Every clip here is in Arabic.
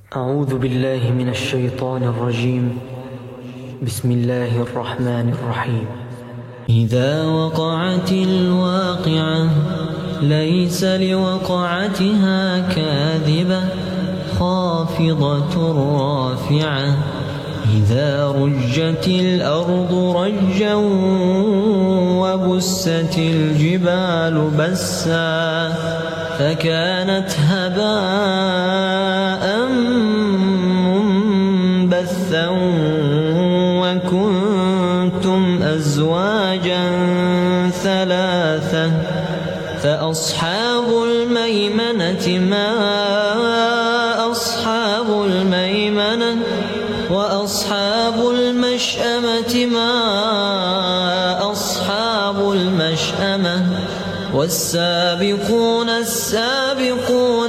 أعوذ بالله من الشيطان الرجيم. بسم الله الرحمن الرحيم. إذا وقعت الواقعة ليس لوقعتها كاذبة خافضة رافعة إذا رجت الأرض رجا وبست الجبال بسا فكانت هباء منبثا وكنتم أزواجا ثلاثة فأصحاب الميمنة ما أصحاب الميمنة وأصحاب المشأمة ما أصحاب المشأمة والسابقون السابقون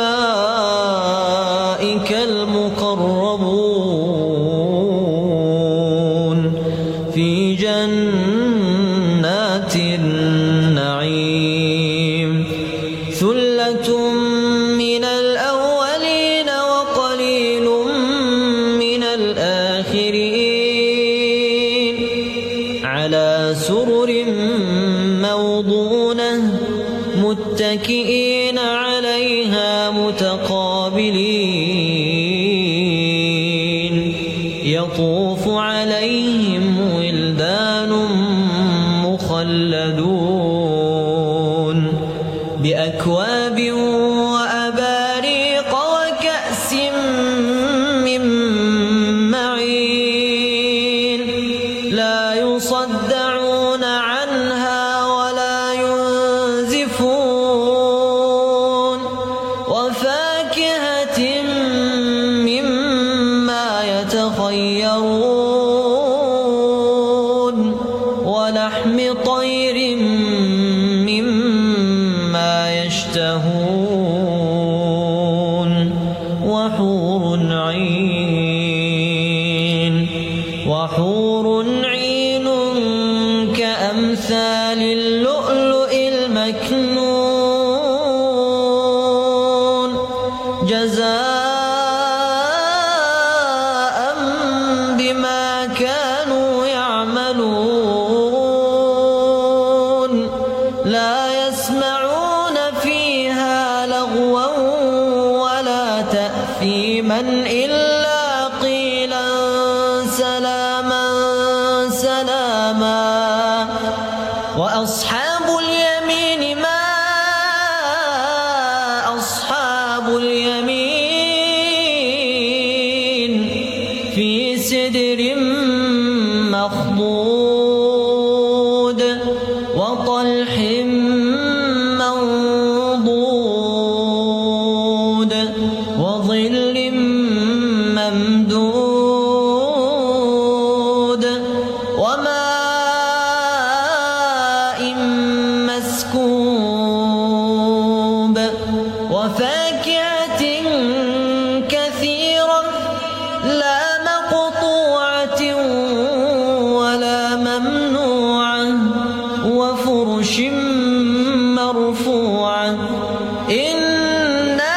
أولئك المقربون في جنات النعيم ثلة من الأولين وقليل من الآخرين على سرر موضونة متكئين عليها متقابلين يطوف عليهم ولدان مخلدون بأكواب وأباريق وكأس من معين لا يصدعون عنها ولا ينزفون وفاكهة مما يتخيرون ولحم طير مما يشتهون وحور عين كأمثال اللؤلؤ المكنون جزاء بما كانوا يعملون لا يسمعون فيها لغوا ولا تأثيما إلا قيلا سلاما سلاما وأصحاب اليمين ما أصحاب اليمين في سدر مخضود وطلح منضود وظل ممدود وماء مسكوب وفاكهة كثيرة لا مقطوعة ولا ممنوعة وفرش مرفوعة إنا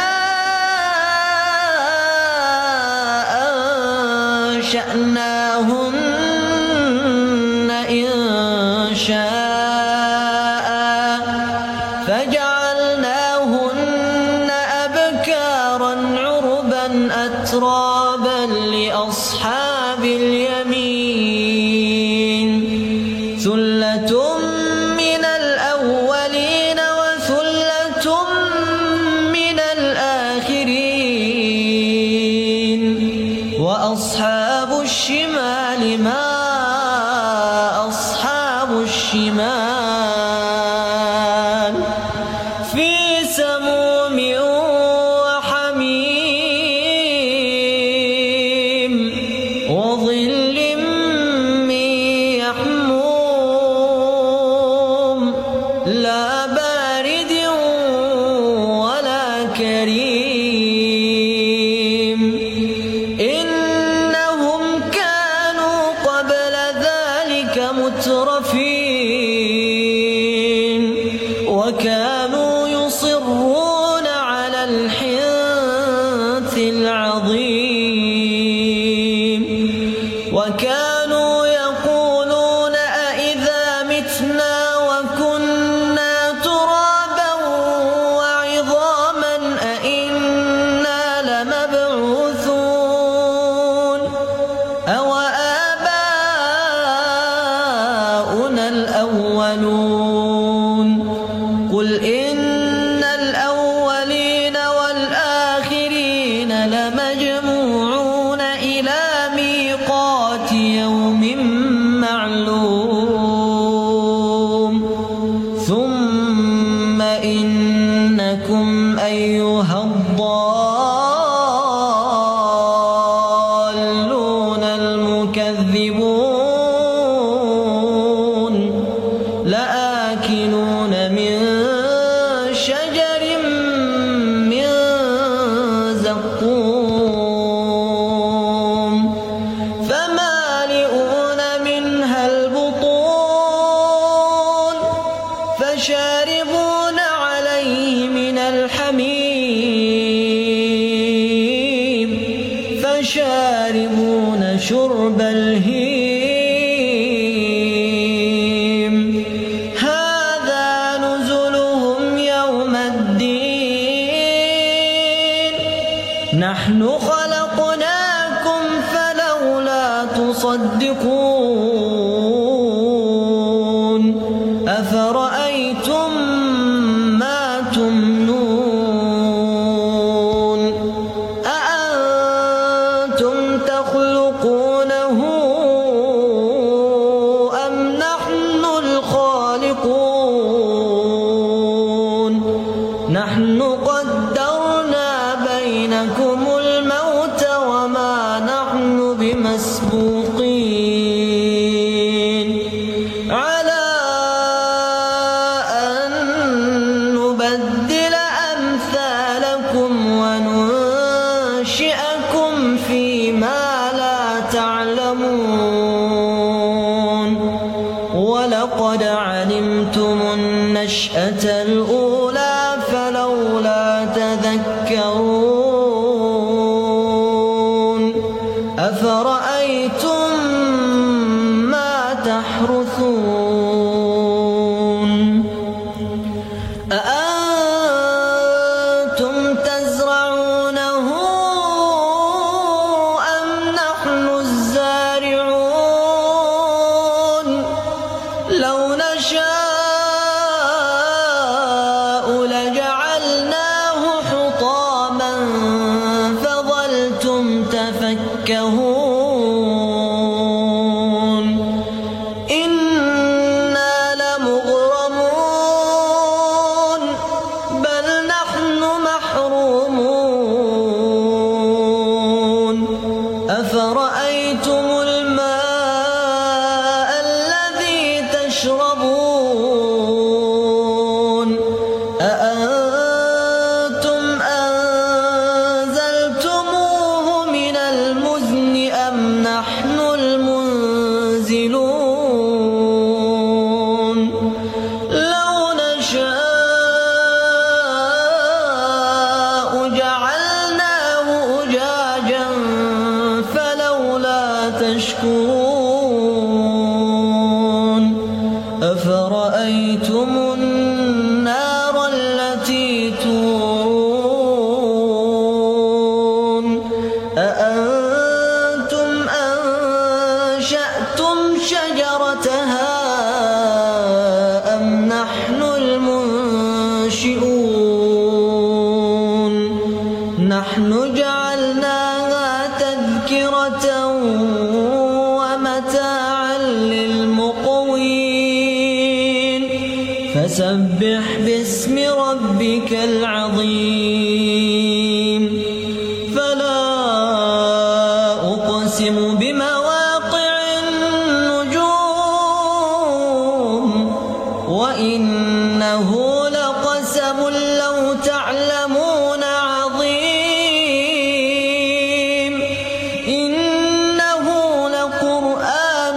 أنشأناهن إنشاء فجعلناهن أبكارا عربا أترابا لأصحاب اليمين ثلة من الأولين وثلة من الآخرين وأصحاب الشمال ما أصحاب الشمال في سموم وحميم وظل من يحموم لا بارد ولا كريم إنهم كانوا قبل ذلك مترفين العظيم وكانوا يقولون أإذا متنا وكنا ترابا وعظاما أإنا لمبعوثون أو آباؤنا الأولون قل إن الأولين والآخرين لمجموعون إلى ميقات يوم معلوم ثم إنكم أيها الضالون المكذبون لآكلون من شجر من زقوم فمالئون منها البطون فشاربون عليه من الحميم فشاربون شرب الهيم هذا نزلهم يوم الدين نحن خلقناكم فلولا تصدقون أفرأيتم ما تمنون أأنتم تخلقونه أم نحن الخالقون نحن قدرنا بينكم الموت وما نحن بمسبوقين على أن نبدل أمثالكم وننشئكم فيما لا تعلمون ولقد علمتم النشأة الأولى فلولا تذكرون أفرأيتم ما تحرثون أأنتم تزرعونه أم نحن الزارعون لو نشاء لجعلناه حطاما فظلتم تفكهون إنا لمغرمون بل نحن محرومون أفرأيتم الماء الذي تشربون أأنتم أنزلتموه من المزن أم نحن المنزلون لو نشاء جعلناه أجاجا فلولا تشكرون أفرأيتم النار التي تورون أأنتم أنشأتم شجرتها أم نحن المنشئون نحن جعلناها تذكرة ومتاعا للمقوين فسبح باسم ربك العظيم فلا أقسم بمواقع النجوم وإنه لقسم لو تعلمون عظيم إنه لقرآن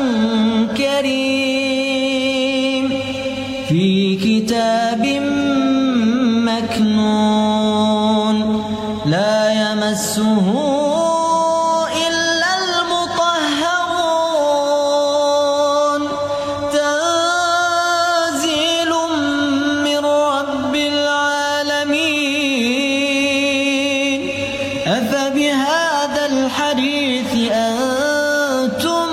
كريم في كتاب مكنون لا يمسه إلا المطهرون تنزيل من رب العالمين أفبهذا الحديث أنتم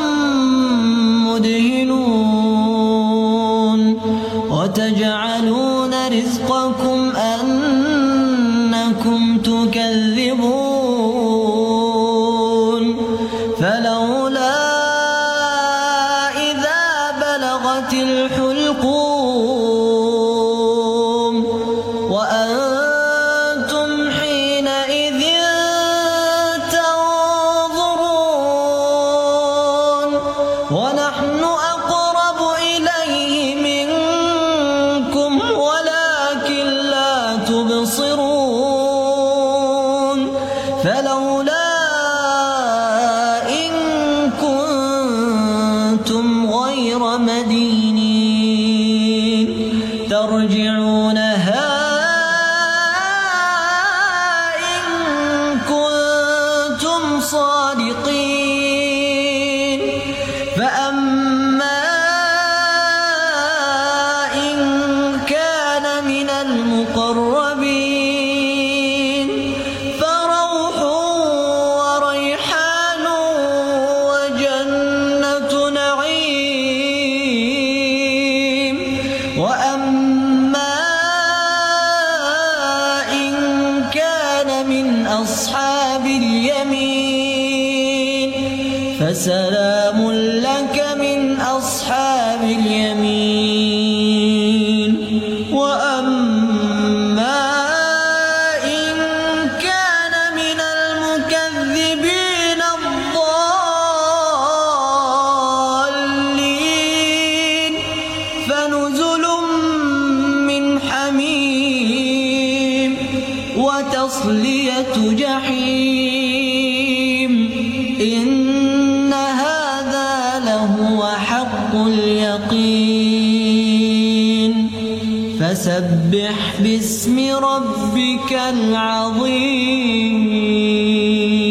مدهنون وتجعلون رزقكم أنكم تكذبون فلولا إذا بلغت الحلقوم وأنتم حينئذ تنظرون ونحن أقرب إليه منكم ولكن لا تبصرون فلولا إن كنتم غير مدينين ترجعونها إن كنتم صادقين فأما إن كان من المقربين فروح وريحان وجنة نعيم وأما إن كان من أصحاب اليمين فسلام لك من أصحاب اليمين وأما إن كان من المكذبين الضالين فنزل من حميم وتصلية جحيم إن هذا لهو حق اليقين فسبح باسم ربك العظيم.